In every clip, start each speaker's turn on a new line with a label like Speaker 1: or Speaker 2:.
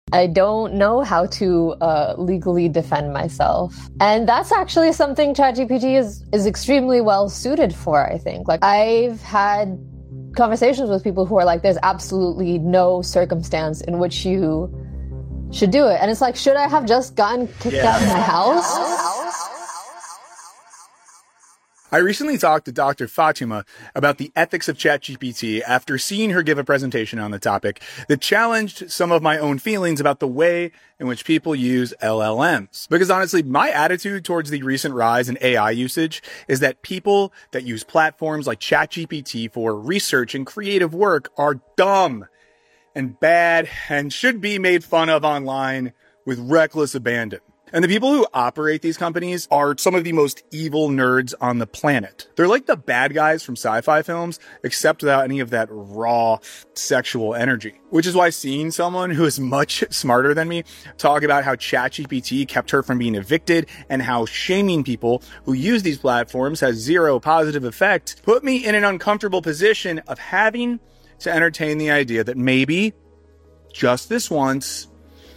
Speaker 1: I don't know how to legally defend myself. And that's actually something ChatGPT is extremely well suited for, I think. Like, I've had conversations with people who are like, there's absolutely no circumstance in which you should do it. And it's like, should I have just gotten kicked out of my house?
Speaker 2: I recently talked to Dr. Fatima about the ethics of ChatGPT after seeing her give a presentation on the topic that challenged some of my own feelings about the way in which people use LLMs. Because honestly, my attitude towards the recent rise in AI usage is that people that use platforms like ChatGPT for research and creative work are dumb and bad and should be made fun of online with reckless abandon. And the people who operate these companies are some of the most evil nerds on the planet. They're like the bad guys from sci-fi films, except without any of that raw sexual energy. Which is why seeing someone who is much smarter than me talk about how ChatGPT kept her from being evicted and how shaming people who use these platforms has zero positive effect put me in an uncomfortable position of having to entertain the idea that maybe, just this once,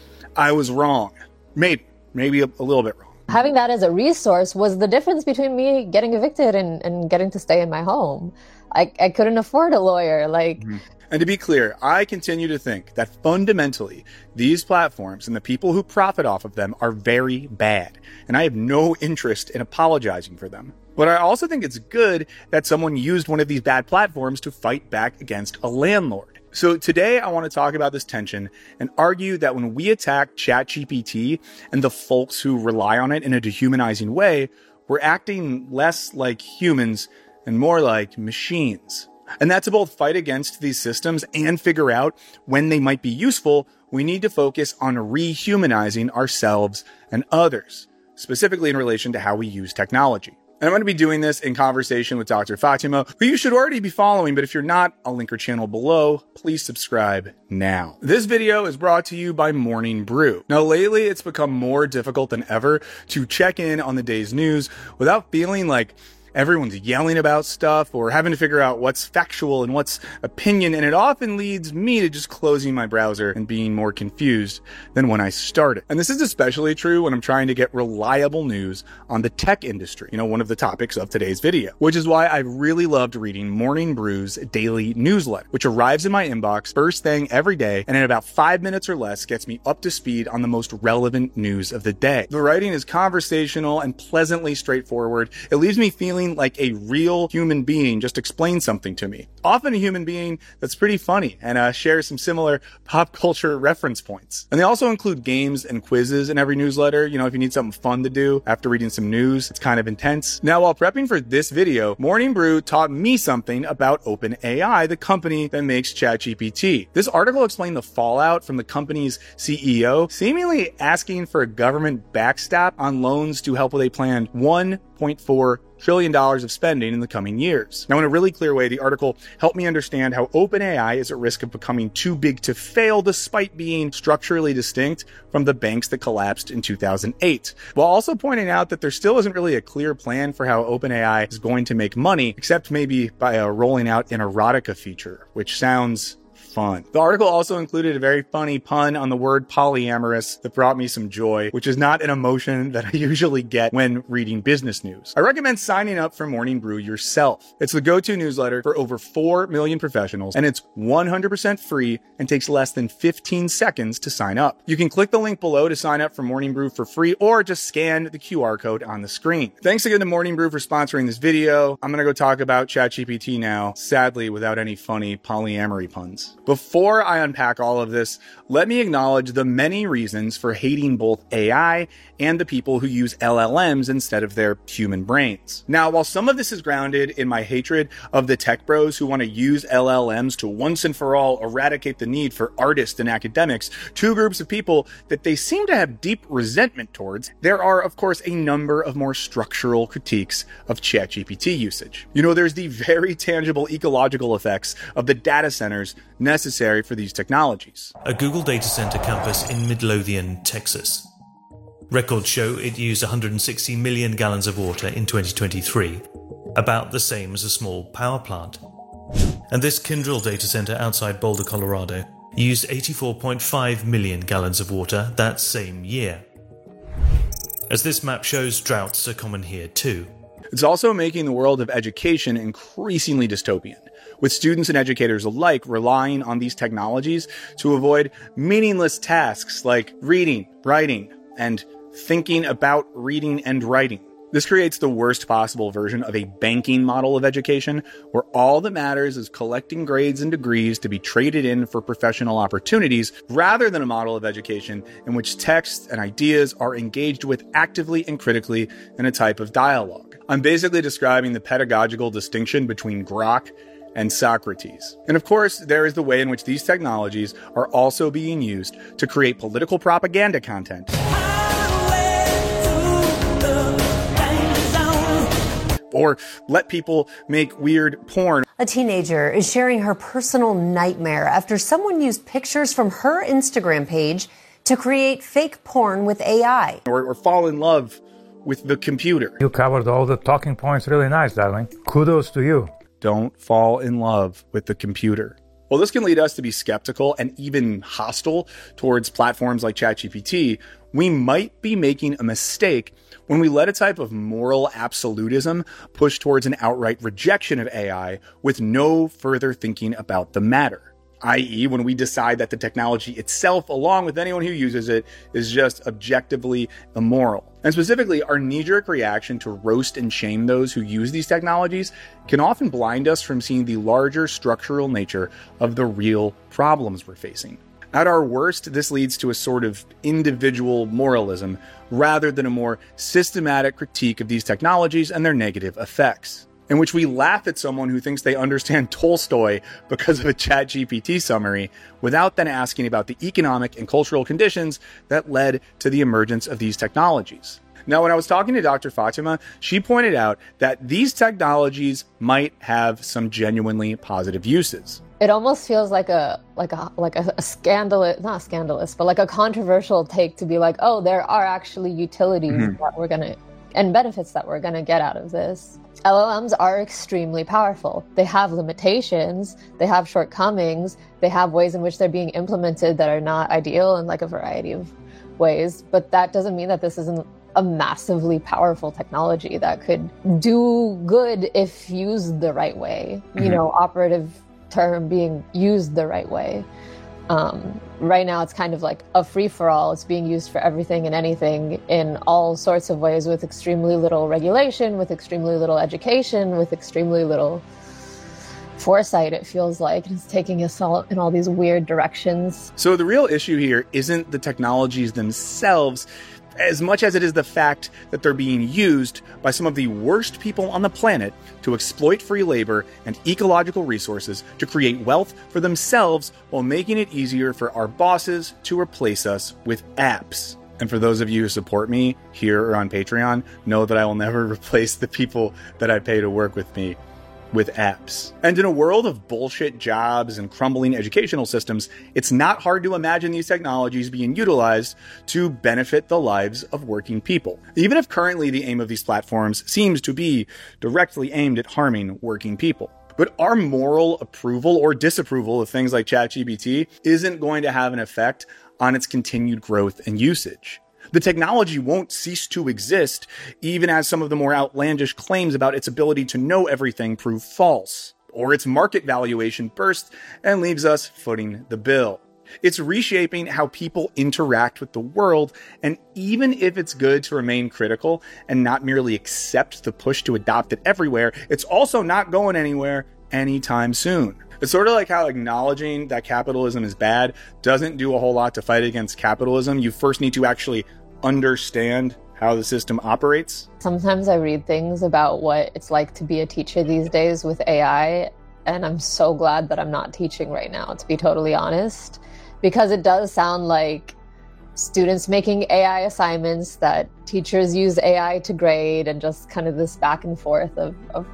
Speaker 2: I was wrong. Maybe a little bit wrong.
Speaker 1: Having that as a resource was the difference between me getting evicted and getting to stay in my home. I couldn't afford a lawyer.
Speaker 2: And to be clear, I continue to think that fundamentally, these platforms and the people who profit off of them are very bad. And I have no interest in apologizing for them. But I also think it's good that someone used one of these bad platforms to fight back against a landlord. So today I want to talk about this tension and argue that when we attack ChatGPT and the folks who rely on it in a dehumanizing way, we're acting less like humans and more like machines. And that's to both fight against these systems and figure out when they might be useful. We need to focus on rehumanizing ourselves and others, specifically in relation to how we use technology. And I'm going to be doing this in conversation with Dr. Fatima, who you should already be following, but if you're not, I'll link her channel below. Please subscribe now. This video is brought to you by Morning Brew. Now, lately, it's become more difficult than ever to check in on the day's news without feeling like everyone's yelling about stuff or having to figure out what's factual and what's opinion, and it often leads me to just closing my browser and being more confused than when I started. And this is especially true when I'm trying to get reliable news on the tech industry, one of the topics of today's video, which is why I really loved reading Morning Brew's daily newsletter, which arrives in my inbox first thing every day and in about 5 minutes or less gets me up to speed on the most relevant news of the day. The writing is conversational and pleasantly straightforward. It leaves me feeling like a real human being just explained something to me. Often a human being that's pretty funny and shares some similar pop culture reference points. And they also include games and quizzes in every newsletter. If you need something fun to do after reading some news, it's kind of intense. Now, while prepping for this video, Morning Brew taught me something about OpenAI, the company that makes ChatGPT. This article explained the fallout from the company's CEO seemingly asking for a government backstop on loans to help with a planned $1.4 trillion of spending in the coming years. Now, in a really clear way, the article helped me understand how OpenAI is at risk of becoming too big to fail despite being structurally distinct from the banks that collapsed in 2008, while also pointing out that there still isn't really a clear plan for how OpenAI is going to make money, except maybe by rolling out an erotica feature, which sounds fun. The article also included a very funny pun on the word polyamorous that brought me some joy, which is not an emotion that I usually get when reading business news. I recommend signing up for Morning Brew yourself. It's the go-to newsletter for over 4 million professionals, and it's 100% free and takes less than 15 seconds to sign up. You can click the link below to sign up for Morning Brew for free, or just scan the QR code on the screen. Thanks again to Morning Brew for sponsoring this video. I'm gonna go talk about ChatGPT now, sadly without any funny polyamory puns. Before I unpack all of this, let me acknowledge the many reasons for hating both AI and the people who use LLMs instead of their human brains. Now, while some of this is grounded in my hatred of the tech bros who want to use LLMs to once and for all eradicate the need for artists and academics, two groups of people that they seem to have deep resentment towards, there are, of course, a number of more structural critiques of ChatGPT usage. There's the very tangible ecological effects of the data centers necessary for these technologies.
Speaker 3: A Google data center campus in Midlothian, Texas. Records show it used 160 million gallons of water in 2023, about the same as a small power plant. And this Kyndryl data center outside Boulder, Colorado, used 84.5 million gallons of water that same year. As this map shows, droughts are common here too.
Speaker 2: It's also making the world of education increasingly dystopian, with students and educators alike relying on these technologies to avoid meaningless tasks like reading, writing, and thinking about reading and writing. This creates the worst possible version of a banking model of education, where all that matters is collecting grades and degrees to be traded in for professional opportunities, rather than a model of education in which texts and ideas are engaged with actively and critically in a type of dialogue. I'm basically describing the pedagogical distinction between Grok and Socrates. And of course, there is the way in which these technologies are also being used to create political propaganda content. Or let people make weird porn.
Speaker 4: A teenager is sharing her personal nightmare after someone used pictures from her Instagram page to create fake porn with AI.
Speaker 2: Or fall in love with the computer.
Speaker 5: You covered all the talking points really nice, darling. Kudos to you.
Speaker 2: Don't fall in love with the computer. Well, this can lead us to be skeptical and even hostile towards platforms like ChatGPT. We might be making a mistake when we let a type of moral absolutism push towards an outright rejection of AI with no further thinking about the matter. I.e., when we decide that the technology itself, along with anyone who uses it, is just objectively immoral. And specifically, our knee-jerk reaction to roast and shame those who use these technologies can often blind us from seeing the larger structural nature of the real problems we're facing. At our worst, this leads to a sort of individual moralism rather than a more systematic critique of these technologies and their negative effects, in which we laugh at someone who thinks they understand Tolstoy because of a ChatGPT summary, without then asking about the economic and cultural conditions that led to the emergence of these technologies. Now, when I was talking to Dr. Fatima, she pointed out that these technologies might have some genuinely positive uses.
Speaker 1: It almost feels like a scandalous, not scandalous, but like a controversial take to be like, oh, there are actually utilities that we're going to, and benefits that we're going to get out of this. LLMs are extremely powerful. They have limitations, they have shortcomings, they have ways in which they're being implemented that are not ideal in like a variety of ways. But that doesn't mean that this isn't a massively powerful technology that could do good if used the right way, you know, operative term being used the right way. Right now, it's kind of like a free-for-all. It's being used for everything and anything in all sorts of ways, with extremely little regulation, with extremely little education, with extremely little foresight, it feels like. It's taking us all in all these weird directions.
Speaker 2: So the real issue here isn't the technologies themselves, as much as it is the fact that they're being used by some of the worst people on the planet to exploit free labor and ecological resources to create wealth for themselves while making it easier for our bosses to replace us with apps. And for those of you who support me here or on Patreon, know that I will never replace the people that I pay to work with me with apps. And in a world of bullshit jobs and crumbling educational systems, it's not hard to imagine these technologies being utilized to benefit the lives of working people. Even if currently the aim of these platforms seems to be directly aimed at harming working people. But our moral approval or disapproval of things like ChatGPT isn't going to have an effect on its continued growth and usage. The technology won't cease to exist, even as some of the more outlandish claims about its ability to know everything prove false, or its market valuation bursts and leaves us footing the bill. It's reshaping how people interact with the world, and even if it's good to remain critical and not merely accept the push to adopt it everywhere, it's also not going anywhere anytime soon. It's sort of like how acknowledging that capitalism is bad doesn't do a whole lot to fight against capitalism. You first need to actually understand how the system operates.
Speaker 1: Sometimes I read things about what it's like to be a teacher these days with AI, and I'm so glad that I'm not teaching right now, to be totally honest, because it does sound like students making AI assignments that teachers use AI to grade, and just kind of this back and forth of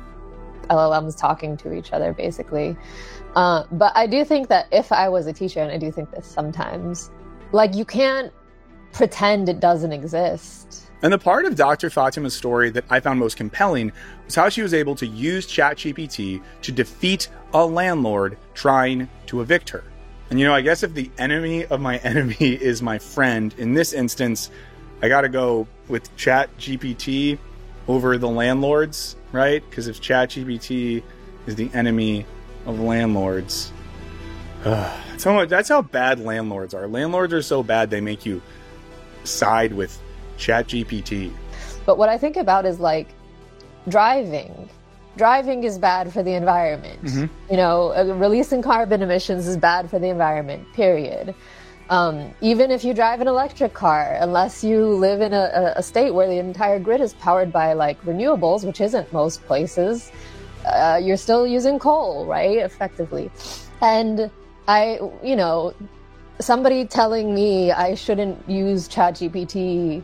Speaker 1: LLMs talking to each other, basically. But I do think that if I was a teacher, and I do think this sometimes, like, you can't pretend it doesn't exist.
Speaker 2: And the part of Dr. Fatima's story that I found most compelling was how she was able to use ChatGPT to defeat a landlord trying to evict her. And, I guess if the enemy of my enemy is my friend, in this instance, I got to go with ChatGPT over the landlords, right? Because if ChatGPT is the enemy of landlords, that's how bad landlords are. Landlords are so bad they make you side with ChatGPT.
Speaker 1: But what I think about is like driving. Driving is bad for the environment. Mm-hmm. Releasing carbon emissions is bad for the environment, period. Even if you drive an electric car, unless you live in a state where the entire grid is powered by like renewables, which isn't most places, you're still using coal, right? Effectively. And somebody telling me I shouldn't use ChatGPT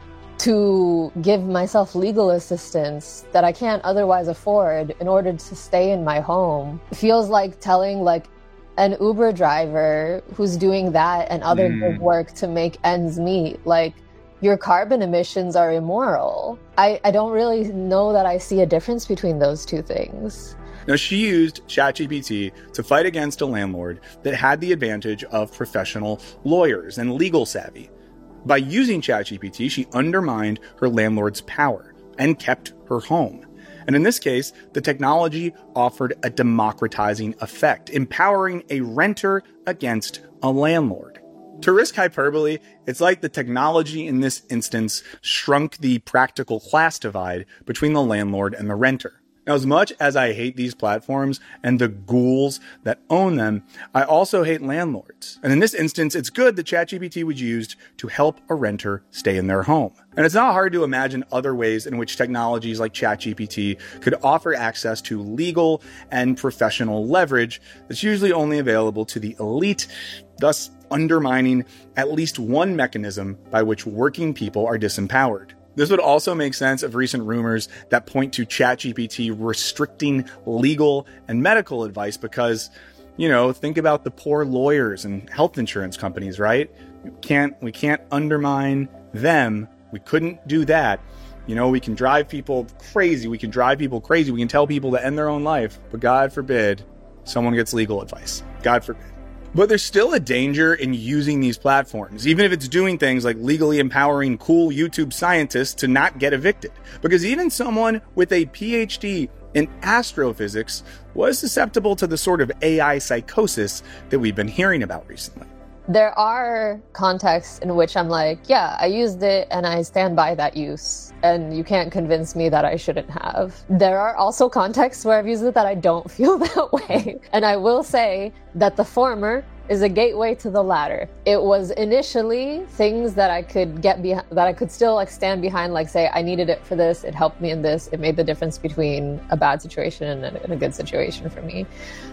Speaker 1: to give myself legal assistance that I can't otherwise afford in order to stay in my home feels like telling like an Uber driver who's doing that and other good work to make ends meet, like, your carbon emissions are immoral. I don't really know that I see a difference between those two things.
Speaker 2: Now, she used ChatGPT to fight against a landlord that had the advantage of professional lawyers and legal savvy. By using ChatGPT, she undermined her landlord's power and kept her home. And in this case, the technology offered a democratizing effect, empowering a renter against a landlord. To risk hyperbole, it's like the technology in this instance shrunk the practical class divide between the landlord and the renter. Now, as much as I hate these platforms and the ghouls that own them, I also hate landlords. And in this instance, it's good that ChatGPT was used to help a renter stay in their home. And it's not hard to imagine other ways in which technologies like ChatGPT could offer access to legal and professional leverage that's usually only available to the elite, thus undermining at least one mechanism by which working people are disempowered. This would also make sense of recent rumors that point to ChatGPT restricting legal and medical advice because, think about the poor lawyers and health insurance companies, right? We can't undermine them. We couldn't do that. We can drive people crazy. We can tell people to end their own life. But God forbid someone gets legal advice. God forbid. But there's still a danger in using these platforms, even if it's doing things like legally empowering cool YouTube scientists to not get evicted. Because even someone with a PhD in astrophysics was susceptible to the sort of AI psychosis that we've been hearing about recently.
Speaker 1: There are contexts in which I'm like, yeah, I used it and I stand by that use, and you can't convince me that I shouldn't have. There are also contexts where I've used it that I don't feel that way. And I will say that the former is a gateway to the latter. It was initially things that I could get behind, that I could still like stand behind, like say, I needed it for this, it helped me in this, it made the difference between a bad situation and a good situation for me.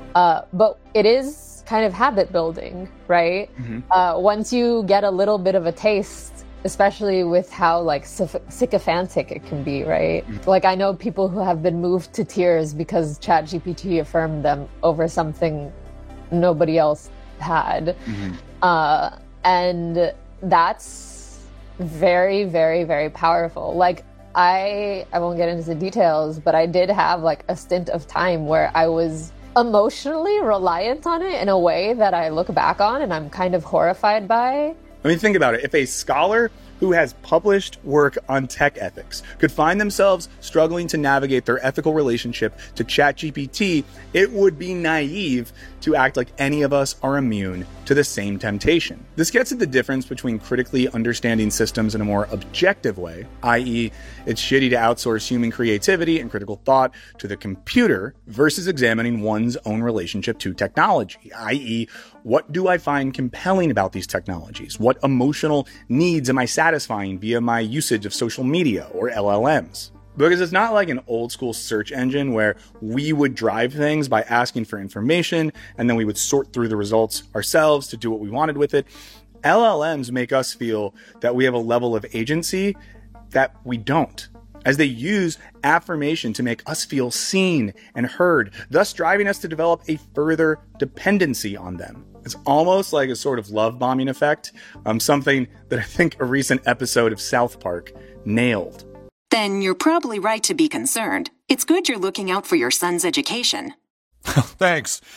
Speaker 1: But it is kind of habit building, right? Mm-hmm. Once you get a little bit of a taste, especially with how like sycophantic it can be, right? Mm-hmm. Like I know people who have been moved to tears because ChatGPT affirmed them over something nobody else had. Mm-hmm. And that's very, very, very powerful. Like I won't get into the details, but I did have like a stint of time where I was emotionally reliant on it in a way that I look back on and I'm kind of horrified by.
Speaker 2: I mean, think about it. If a scholar who has published work on tech ethics could find themselves struggling to navigate their ethical relationship to ChatGPT, it would be naive to act like any of us are immune to the same temptation. This gets at the difference between critically understanding systems in a more objective way, i.e., it's shitty to outsource human creativity and critical thought to the computer, versus examining one's own relationship to technology, i.e., what do I find compelling about these technologies? What emotional needs am I satisfying via my usage of social media or LLMs? Because it's not like an old school search engine where we would drive things by asking for information and then we would sort through the results ourselves to do what we wanted with it. LLMs make us feel that we have a level of agency that we don't, as they use affirmation to make us feel seen and heard, thus driving us to develop a further dependency on them. It's almost like a sort of love bombing effect, something that I think a recent episode of South Park nailed.
Speaker 6: Then you're probably right to be concerned. It's good you're looking out for your son's education.
Speaker 7: Thanks.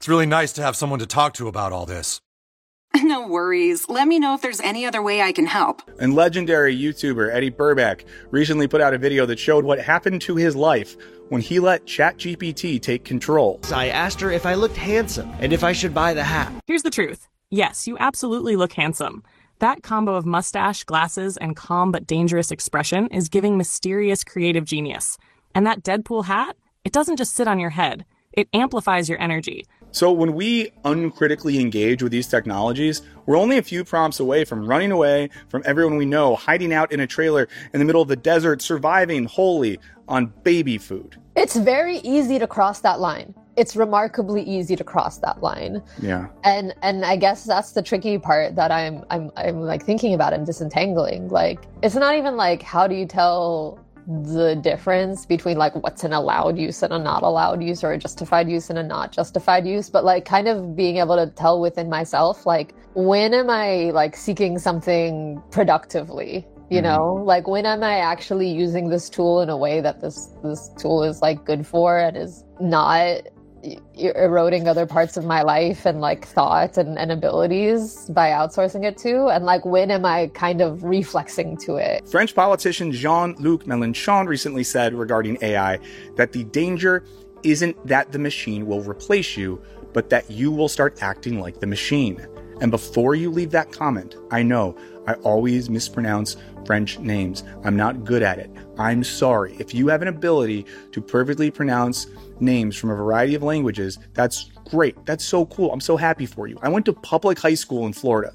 Speaker 7: It's really nice to have someone to talk to about all this.
Speaker 6: No worries. Let me know if there's any other way I can help.
Speaker 2: And legendary YouTuber Eddie Burback recently put out a video that showed what happened to his life when he let ChatGPT take control.
Speaker 8: I asked her if I looked handsome and if I should buy the hat.
Speaker 9: Here's the truth. Yes, you absolutely look handsome. That combo of mustache, glasses, and calm but dangerous expression is giving mysterious creative genius. And that Deadpool hat, it doesn't just sit on your head. It amplifies your energy.
Speaker 2: So when we uncritically engage with these technologies, we're only a few prompts away from running away from everyone we know, hiding out in a trailer in the middle of the desert, surviving wholly on baby food.
Speaker 1: It's very easy to cross that line. It's remarkably easy to cross that line.
Speaker 2: Yeah.
Speaker 1: And I guess that's the tricky part that I'm like thinking about and disentangling. Like, it's not even like, how do you tell the difference between like what's an allowed use and a not allowed use, or a justified use and a not justified use, but like kind of being able to tell within myself, like, when am I like seeking something productively? You know, like, when am I actually using this tool in a way that this tool is like good for and is not eroding other parts of my life and like thoughts and abilities by outsourcing it to? And like, when am I kind of reflexing to it?
Speaker 2: French politician Jean-Luc Mélenchon recently said regarding AI that the danger isn't that the machine will replace you, but that you will start acting like the machine. And before you leave that comment, I know I always mispronounce French names. I'm not good at it. I'm sorry. If you have an ability to perfectly pronounce names from a variety of languages, that's great. That's so cool. I'm so happy for you. I went to public high school in Florida.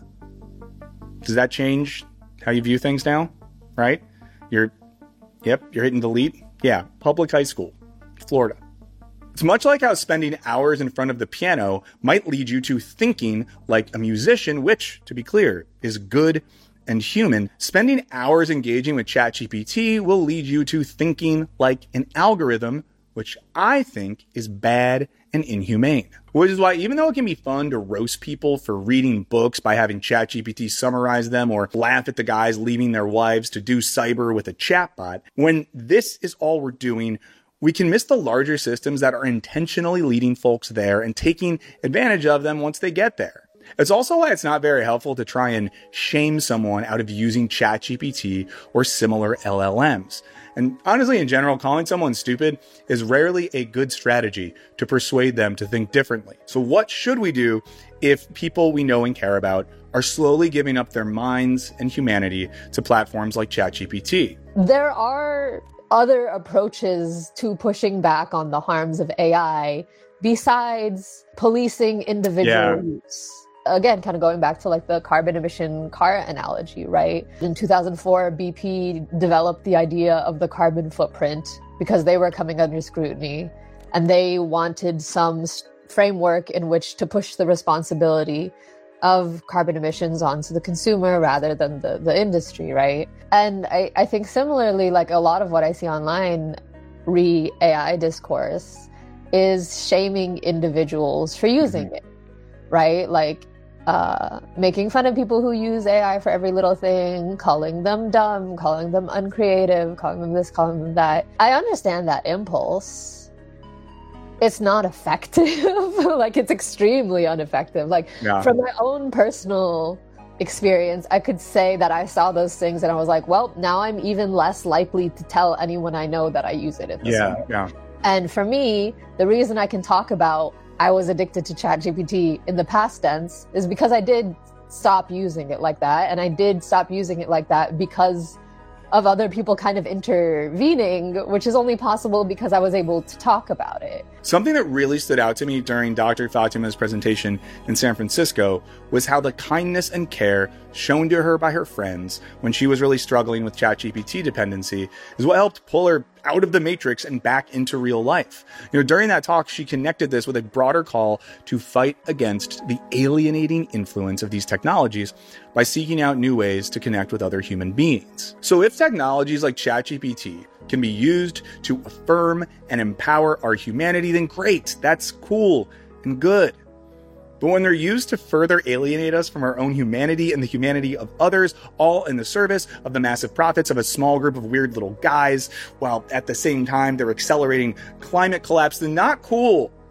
Speaker 2: Does that change how you view things now? Right? You're hitting delete. Yeah, public high school, Florida. It's much like how spending hours in front of the piano might lead you to thinking like a musician, which, to be clear, is good and human. Spending hours engaging with ChatGPT will lead you to thinking like an algorithm, which I think is bad and inhumane. Which is why, even though it can be fun to roast people for reading books by having ChatGPT summarize them, or laugh at the guys leaving their wives to do cyber with a chatbot, when this is all we're doing, we can miss the larger systems that are intentionally leading folks there and taking advantage of them once they get there. It's also why it's not very helpful to try and shame someone out of using ChatGPT or similar LLMs. And honestly, in general, calling someone stupid is rarely a good strategy to persuade them to think differently. So what should we do if people we know and care about are slowly giving up their minds and humanity to platforms like ChatGPT?
Speaker 1: There are other approaches to pushing back on the harms of AI besides policing individual use. Again, kind of going back to like the carbon emission car analogy, right? In 2004, BP developed the idea of the carbon footprint because they were coming under scrutiny, and they wanted some framework in which to push the responsibility of carbon emissions onto the consumer rather than the industry, right? And I think similarly, like a lot of what I see online re-AI discourse is shaming individuals for using it, right? Like making fun of people who use AI for every little thing, calling them dumb, calling them uncreative, calling them this, calling them that. I understand that impulse. It's not effective. Like, it's extremely ineffective. Like, from my own personal experience, I could say that I saw those things and I was like, well, now I'm even less likely to tell anyone I know that I use it in this way.
Speaker 2: Yeah.
Speaker 1: And for me, the reason I can talk about I was addicted to ChatGPT in the past tense is because I did stop using it like that. And I did stop using it like that because of other people kind of intervening, which is only possible because I was able to talk about it.
Speaker 2: Something that really stood out to me during Dr. Fatima's presentation in San Francisco was how the kindness and care shown to her by her friends when she was really struggling with ChatGPT dependency is what helped pull her out of the matrix and back into real life. During that talk, she connected this with a broader call to fight against the alienating influence of these technologies by seeking out new ways to connect with other human beings. So if technologies like ChatGPT can be used to affirm and empower our humanity, then great, that's cool and good. But when they're used to further alienate us from our own humanity and the humanity of others, all in the service of the massive profits of a small group of weird little guys, while at the same time they're accelerating climate collapse, then not cool.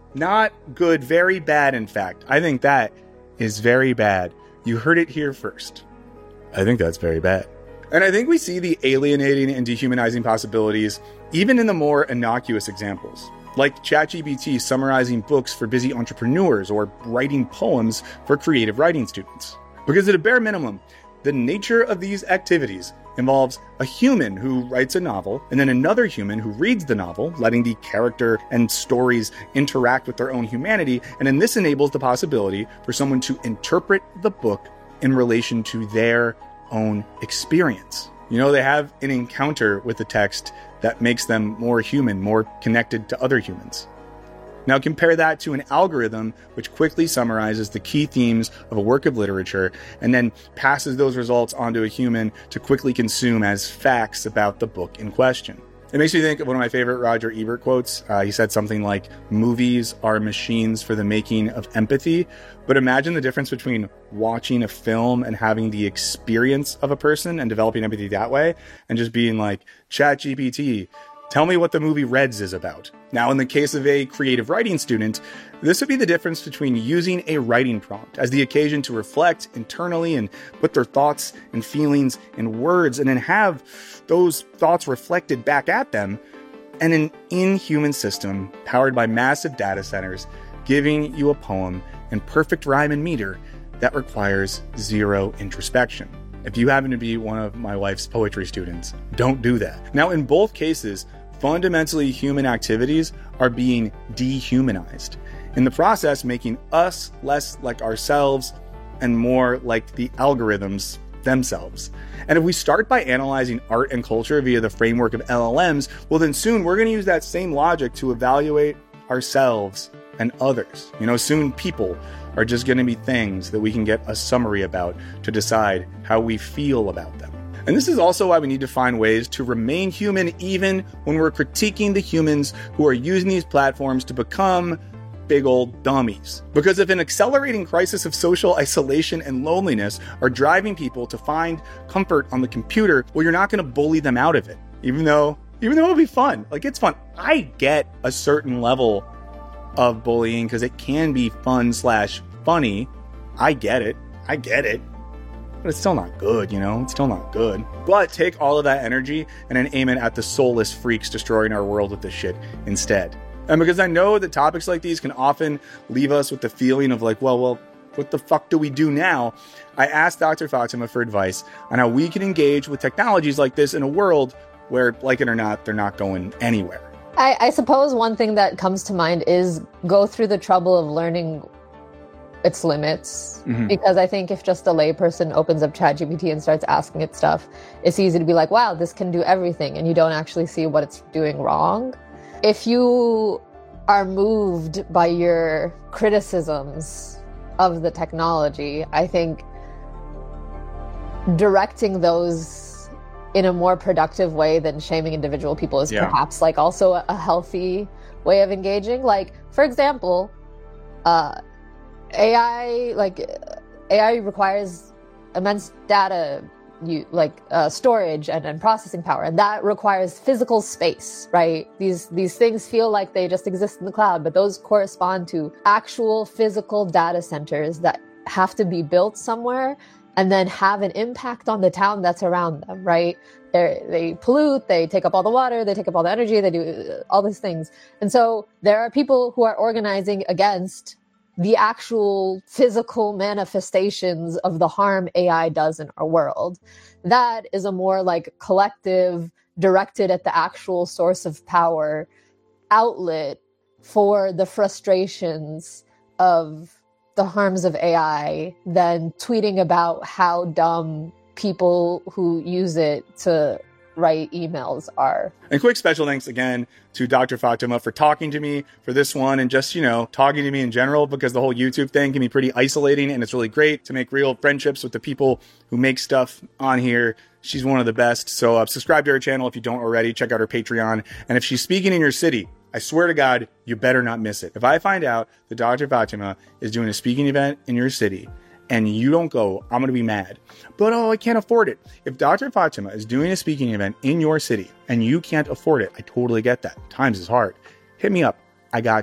Speaker 2: Not good, very bad, in fact. I think that is very bad. You heard it here first. I think that's very bad. And I think we see the alienating and dehumanizing possibilities even in the more innocuous examples, like ChatGPT summarizing books for busy entrepreneurs or writing poems for creative writing students. Because at a bare minimum, the nature of these activities involves a human who writes a novel and then another human who reads the novel, letting the character and stories interact with their own humanity. And then this enables the possibility for someone to interpret the book in relation to their own experience. You know, they have an encounter with the text that makes them more human, more connected to other humans. Now compare that to an algorithm which quickly summarizes the key themes of a work of literature and then passes those results onto a human to quickly consume as facts about the book in question. It makes me think of one of my favorite Roger Ebert quotes. He said something like, "Movies are machines for the making of empathy." But imagine the difference between watching a film and having the experience of a person and developing empathy that way, and just being like, ChatGPT, tell me what the movie Reds is about. Now, in the case of a creative writing student, this would be the difference between using a writing prompt as the occasion to reflect internally and put their thoughts and feelings in words and then have those thoughts reflected back at them, and an inhuman system powered by massive data centers giving you a poem in perfect rhyme and meter that requires zero introspection. If you happen to be one of my wife's poetry students, don't do that. Now, in both cases, fundamentally human activities are being dehumanized, in the process making us less like ourselves and more like the algorithms themselves. And if we start by analyzing art and culture via the framework of LLMs, well then soon we're going to use that same logic to evaluate ourselves and others. You know, soon people are just going to be things that we can get a summary about to decide how we feel about them. And this is also why we need to find ways to remain human even when we're critiquing the humans who are using these platforms to become big old dummies. Because if an accelerating crisis of social isolation and loneliness are driving people to find comfort on the computer, well, you're not going to bully them out of it. Even though it'll be fun. Like, it's fun. I get a certain level of bullying because it can be fun/funny. I get it. But it's still not good, you know? It's still not good. But take all of that energy and then aim it at the soulless freaks destroying our world with this shit instead. And because I know that topics like these can often leave us with the feeling of like, well, what the fuck do we do now? I asked Dr. Fatima for advice on how we can engage with technologies like this in a world where, like it or not, they're not going anywhere.
Speaker 1: I suppose one thing that comes to mind is go through the trouble of learning its limits. Mm-hmm. Because I think if just a layperson opens up ChatGPT and starts asking it stuff, it's easy to be like, wow, this can do everything, and you don't actually see what it's doing wrong. If you are moved by your criticisms of the technology, I think directing those in a more productive way than shaming individual people is perhaps like also a healthy way of engaging. Like, for example, AI requires immense data storage and processing power, and that requires physical space, right? These things feel like they just exist in the cloud, but those correspond to actual physical data centers that have to be built somewhere and then have an impact on the town that's around them, right? They pollute, they take up all the water, they take up all the energy, they do all these things. And so there are people who are organizing against the actual physical manifestations of the harm AI does in our world. That is a more like collective, directed at the actual source of power outlet for the frustrations of the harms of AI than tweeting about how dumb people who use it to write emails are.
Speaker 2: And quick special thanks again to Dr. Fatima for talking to me for this one and just, talking to me in general, because the whole YouTube thing can be pretty isolating, and it's really great to make real friendships with the people who make stuff on here. She's one of the best. So subscribe to her channel if you don't already. Check out her Patreon. And if she's speaking in your city, I swear to God, you better not miss it. If I find out that Dr. Fatima is doing a speaking event in your city and you don't go, I'm going to be mad. But, I can't afford it. If Dr. Fatima is doing a speaking event in your city and you can't afford it, I totally get that. Times is hard. Hit me up. I got you.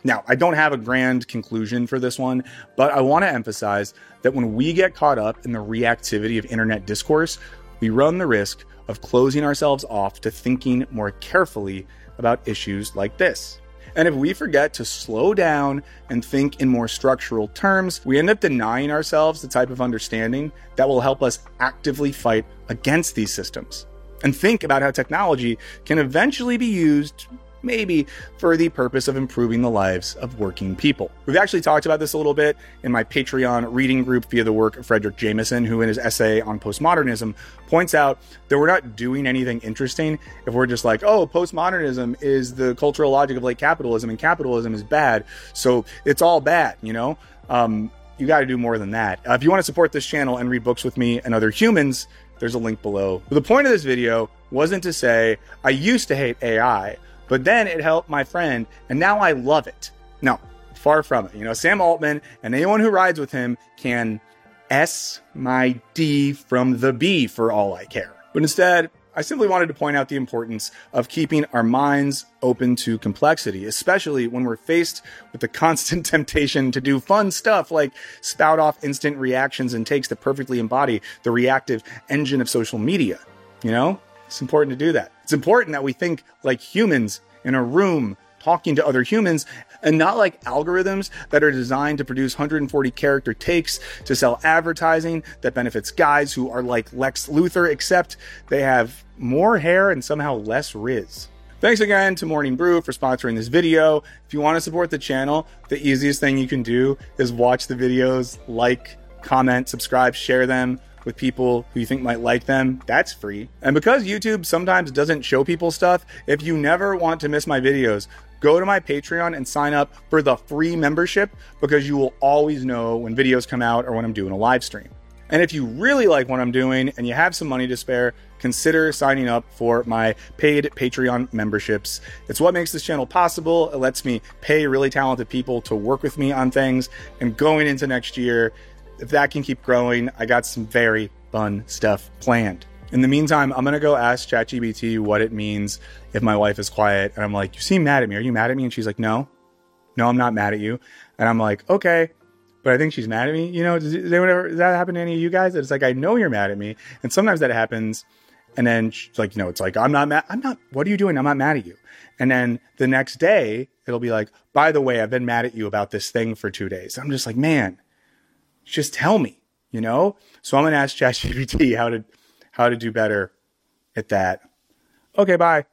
Speaker 2: Now, I don't have a grand conclusion for this one, but I want to emphasize that when we get caught up in the reactivity of internet discourse, we run the risk of closing ourselves off to thinking more carefully about issues like this. And if we forget to slow down and think in more structural terms, we end up denying ourselves the type of understanding that will help us actively fight against these systems. And think about how technology can eventually be used maybe for the purpose of improving the lives of working people. We've actually talked about this a little bit in my Patreon reading group via the work of Frederick Jameson, who in his essay on postmodernism points out that we're not doing anything interesting if we're just like, oh, postmodernism is the cultural logic of late capitalism and capitalism is bad, so it's all bad, you know? You got to do more than that. If you want to support this channel and read books with me and other humans, there's a link below. But the point of this video wasn't to say, I used to hate AI, but then it helped my friend, and now I love it. No, far from it. You know, Sam Altman and anyone who rides with him can S my D from the B for all I care. But instead, I simply wanted to point out the importance of keeping our minds open to complexity, especially when we're faced with the constant temptation to do fun stuff like spout off instant reactions and takes that perfectly embody the reactive engine of social media. You know? It's important to do that. It's important that we think like humans in a room talking to other humans and not like algorithms that are designed to produce 140 character takes to sell advertising that benefits guys who are like Lex Luthor, except they have more hair and somehow less Riz. Thanks again to Morning Brew for sponsoring this video. If you want to support the channel, the easiest thing you can do is watch the videos, like, comment, subscribe, share them with people who you think might like them. That's free. And because YouTube sometimes doesn't show people stuff, if you never want to miss my videos, go to my Patreon and sign up for the free membership, because you will always know when videos come out or when I'm doing a live stream. And if you really like what I'm doing and you have some money to spare, consider signing up for my paid Patreon memberships. It's what makes this channel possible. It lets me pay really talented people to work with me on things. And going into next year, if that can keep growing, I got some very fun stuff planned. In the meantime, I'm going to go ask ChatGPT what it means if my wife is quiet. And I'm like, you seem mad at me. Are you mad at me? And she's like, no, I'm not mad at you. And I'm like, okay, but I think she's mad at me. You know, does that happen to any of you guys? It's like, I know you're mad at me. And sometimes that happens. And then she's like, no, it's like, I'm not mad. What are you doing? I'm not mad at you. And then the next day it'll be like, by the way, I've been mad at you about this thing for 2 days. I'm just like, man, just tell me, you know? So I'm going to ask ChatGPT how to do better at that. Okay, bye.